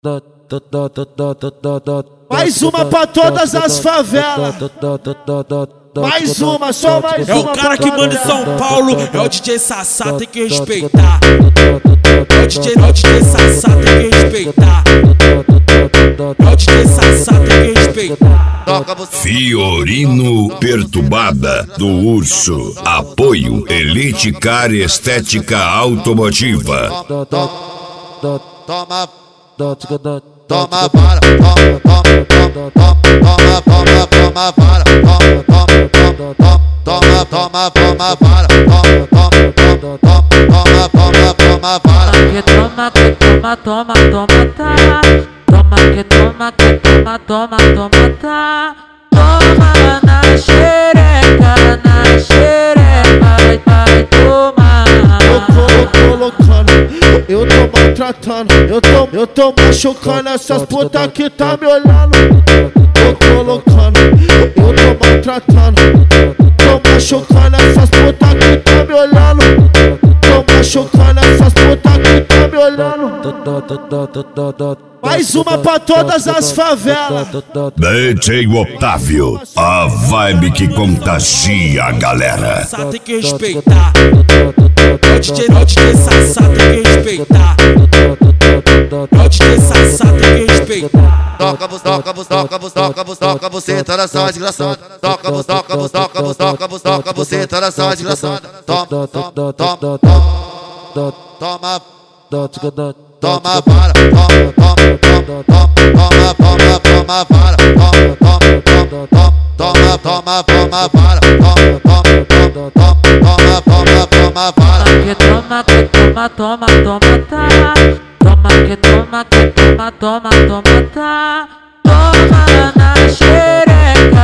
Mais uma pra todas as favelas. Mais uma, só mais uma. É o cara que manda em São Paulo, é o DJ Sassá, tem que respeitar. É o DJ Sassá, tem que respeitar. É o DJ Sassá, tem que respeitar. Fiorino Perturbada do Urso. Apoio Elite Car Estética Automotiva. Toma vara, toma na xereca, vai tomar. Eu tô colocando, eu tô maltratando, eu tô machucando essas putas que tá me olhando. Tô colocando, eu tô maltratando, tô machucando essas putas que tá me olhando. Tô machucando essas putas que tá me olhando. Mais uma pra todas as favelas. DJ Otávio, a vibe que contagia a galera. Tem que respeitar. É o DJ Sassá, tem que respeitar. É o DJ Sassá, tem que respeitar. toca você, tá nessa desgraçada. Toca você, tá nessa desgraçada. Toma vara, Toma na xereca,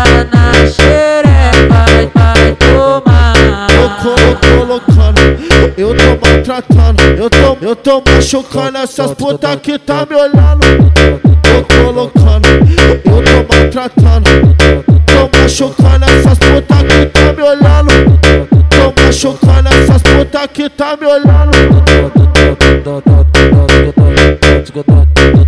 vai tomar. Eu colocando, eu tô maltratando, eu tô machucando essas putas que tá me olhando. Tô colocando, eu tô maltratando, tô machucando essas putas que tá me olhando. Tô machucando essas putas que tá me olhando.